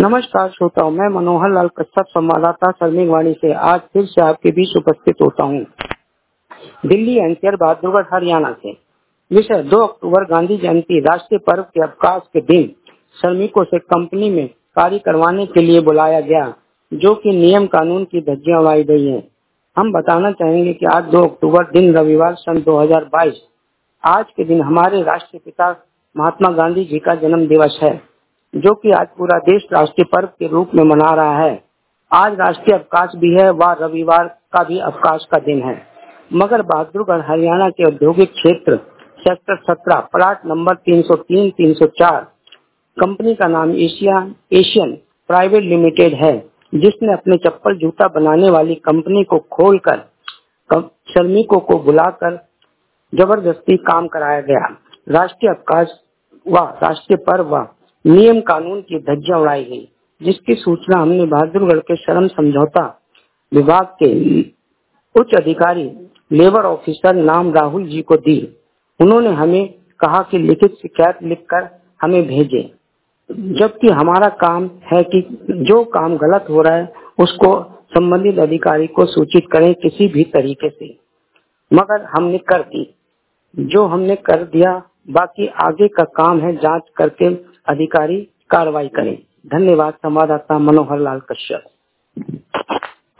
नमस्कार श्रोताओं, मैं मनोहर लाल कश्यप संवाददाता श्रमिक वाणी से आज फिर से आपके बीच उपस्थित होता हूँ। दिल्ली एनसीआर बहादुरगढ़ हरियाणा से। विषय 2 अक्टूबर गांधी जयंती राष्ट्रीय पर्व के अवकाश के दिन श्रमिकों से कंपनी में कार्य करवाने के लिए बुलाया गया, जो कि नियम कानून की धज्जियां उड़ाई गई है। हम बताना चाहेंगे कि आज 2 अक्टूबर दिन रविवार सन 2022 आज के दिन हमारे राष्ट्रीय पिता महात्मा गांधी जी का जन्म दिवस है, जो कि आज पूरा देश राष्ट्रीय पर्व के रूप में मना रहा है। आज राष्ट्रीय अवकाश भी है व रविवार का भी अवकाश का दिन है। मगर बहादुरगढ़ हरियाणा के औद्योगिक क्षेत्र सेक्टर 17 प्लाट नंबर 303-304 कंपनी का नाम एशियन प्राइवेट लिमिटेड है, जिसने अपने चप्पल जूता बनाने वाली कंपनी को खोलकर श्रमिकों को बुलाकर जबरदस्ती काम कराया गया। राष्ट्रीय अवकाश व राष्ट्रीय पर्व व नियम कानून की धज्जियां उड़ाई गई, जिसकी सूचना हमने बहादुरगढ़ के श्रम समझौता विभाग के उच्च अधिकारी लेबर ऑफिसर नाम राहुल जी को दी। उन्होंने हमें कहा कि लिखित शिकायत लिखकर हमें भेजें, जबकि हमारा काम है कि जो काम गलत हो रहा है उसको संबंधित अधिकारी को सूचित करें किसी भी तरीके से। मगर हमने कर दी, जो हमने कर दिया। बाकी आगे का काम है जांच करके अधिकारी कार्रवाई करें। धन्यवाद। संवाददाता मनोहर लाल कश्यप।